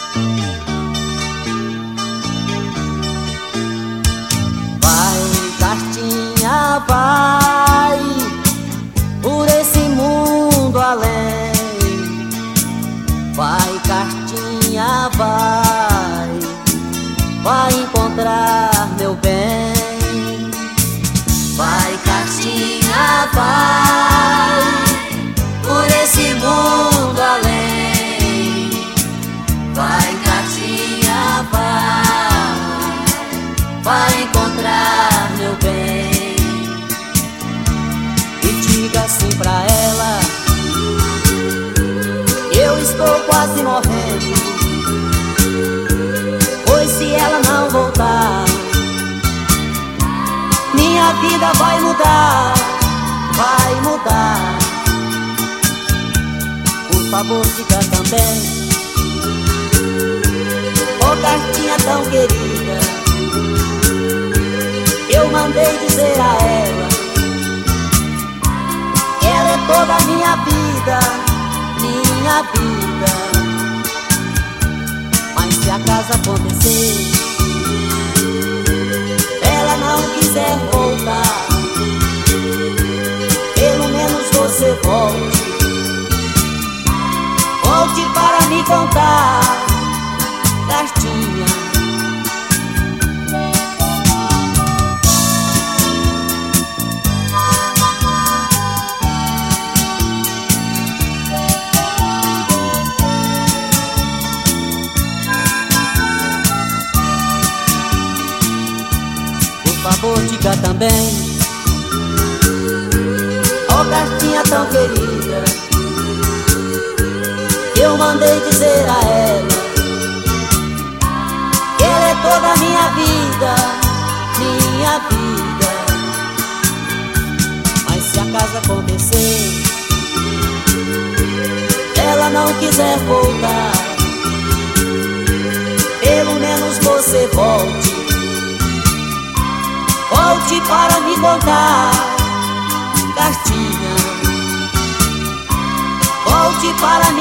Vai, cartinha, vai por esse mundo além. Vai, cartinha, vai encontrar meu bem. Vai, cartinha, vai por esse mundo além. Vai, cartinha, vai encontrar meu bem. E diga assim pra ela: eu estou quase morrendo, pois se ela não voltar, minha vida vai mudar, vai mudar. Por favor, diga também: oh, cartinha tão querida, eu mandei dizer a ela que ela é toda a minha vida, minha vida. Mas se acaso acontecer, ela não quiser voltar, pelo menos você volte. Volte para me contar, cartinha. Por favor, diga também: oh, cartinha tão querida, eu mandei dizer a ela que ela é toda a minha vida, minha vida. Mas se acaso acontecer, ela não quiser voltar, pelo menos você volte. Volte para me contar, cartinha. Volte para me